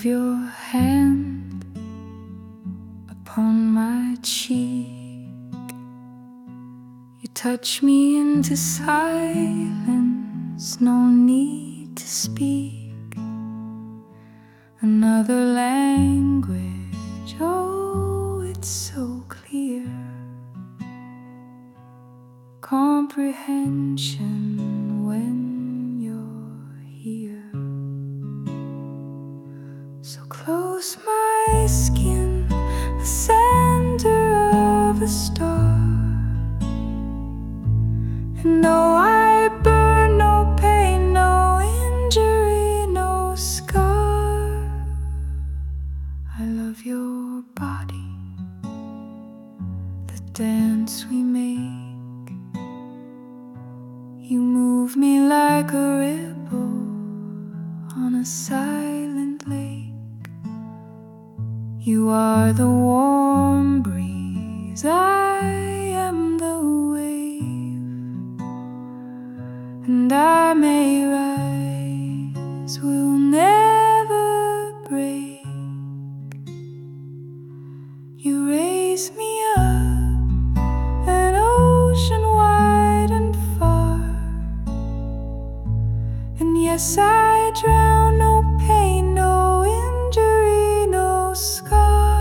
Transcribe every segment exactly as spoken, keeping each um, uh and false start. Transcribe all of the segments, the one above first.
your hand upon my cheek. You touch me into silence, no need to speak another language. Oh, it's so clear. Comprehension when you're here. So close my skin, the center of a star, and no, I burn, no pain, no injury, no scar. I love your body, the dance we make. You move me like a ripple on a silent lake. You are the warm breeze, I am the wave, and I may rise, will never break. You raise me up, an ocean wide and far, and yes, I drown, no pain, no injury, no scar.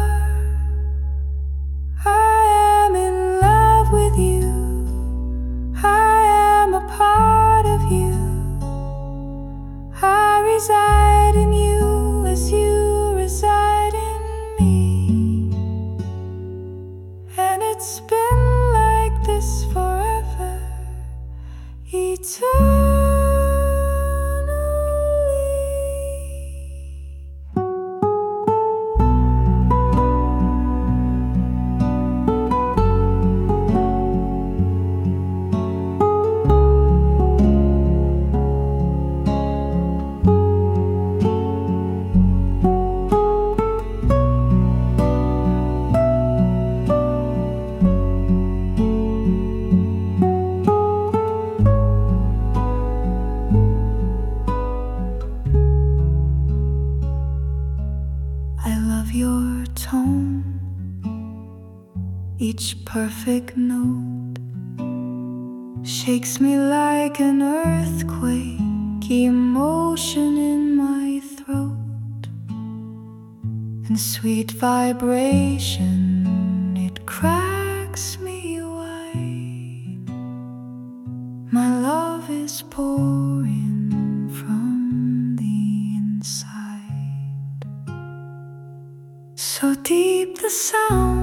I am in love with you, I am a part of you. I reside in you as you reside in me, and it's been like this forever, eternally. I love your tone, each perfect note shakes me like an earthquake, emotion in my throat, and sweet vibration, it cracks me wide. My love is pouring from the inside. So deep the sound